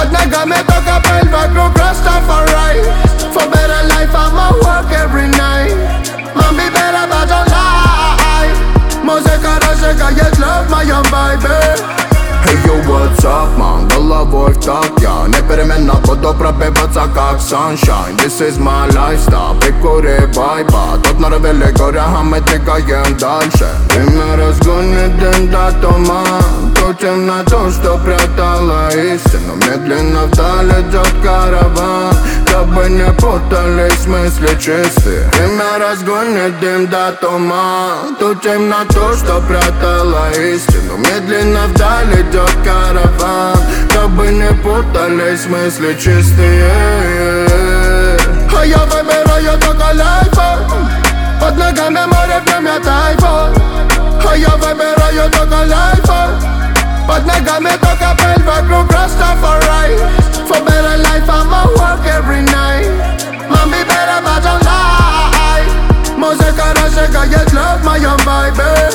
Под ногами только пыль, вокруг Rastafari. For better life I'ma work every night. Mami better but don't lie. Музыка разжигает love в моем вайбе. Hey yo, what's up, man? Головой в так я непеременно буду пробиваться как sunshine. This is my lifestyle, прикури вайба. Тут на ревеле горя, а мы двигаем дальше. Время разгонит дым до туман. Ту темноту, что прятала истину. Медленно вдаль идет караван. Чтобы не путались мысли чистые. Время разгонит дым до туман. Ту темноту, что прятала истину. Медленно вдаль идет караван. Чтобы не путались мысли чистые. А я выбираю только лайфа. Под ногами море, время тайфа. А я выбираю только лайфа. Под ногами только пыль, вокруг Rastafari. For better life I'ma work every night. Mami better but don't lie. Музыка разжигает love в моем вайбе.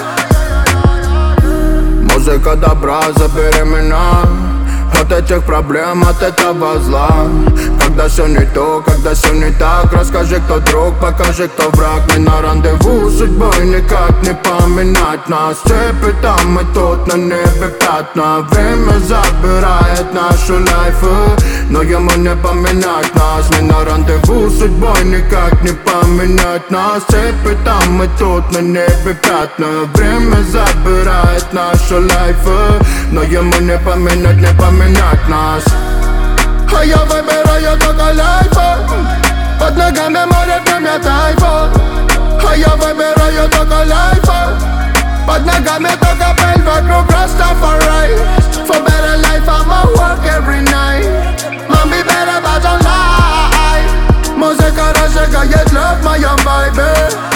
Музыка добра, забери меня от этих проблем, от этого зла. Когда все не то, когда все не так, расскажи, кто друг, покажи, кто враг. Мы на рандеву с судьбой, никак не поменять нас. Цепи там и тут на небе пятна. Время забирает нашу лайфы, но ему не поменять нас. Мы на рандеву с судьбой, никак не поменять нас. Цепи там и тут на небе пятна. Время забирает нашу лайфы, но ему не поменять нас. А я выбираю только лайфа. Под ногами море, время тайфа. А я выбираю только лайфа. Под ногами только пыль, вокруг Rastafari. For better life I'ma work every night. Mami better but don't lie. Музыка разжигает love в моем вайбе.